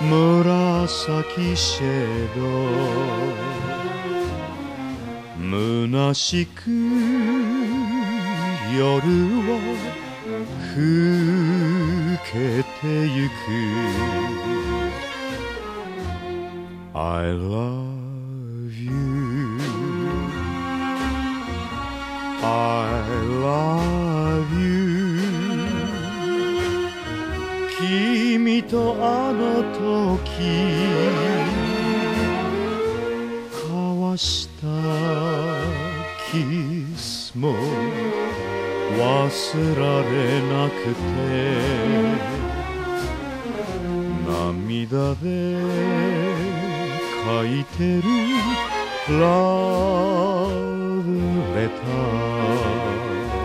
紫シェード虚しく夜は更けてゆく I love you I love you 君とあの時交わしたキスも忘られなくて涙で書いてるラブレター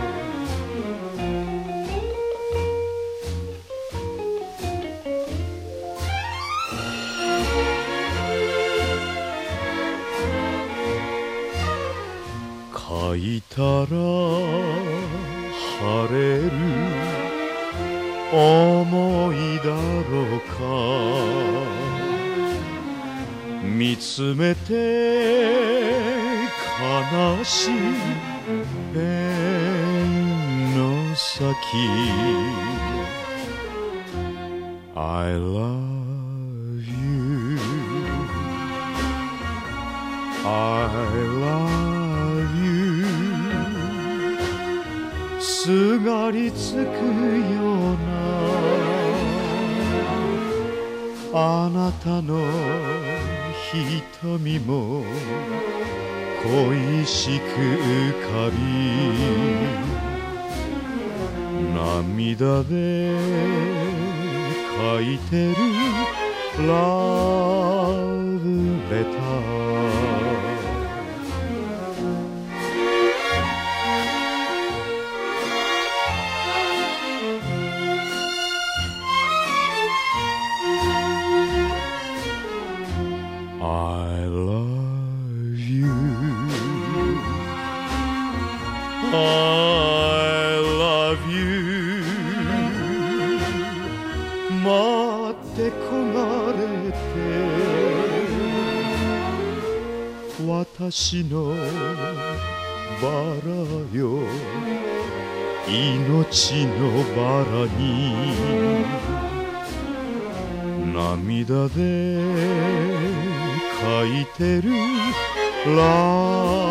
書いたら晴れる思いだろうか見つめて悲しいペンの先 I love you I love youすがりつくようなあなたの瞳も恋しく浮かび涙で書いてるラブレターI love you I love you 待って焦がれて私のバラよ命のバラに涙で書いてるラ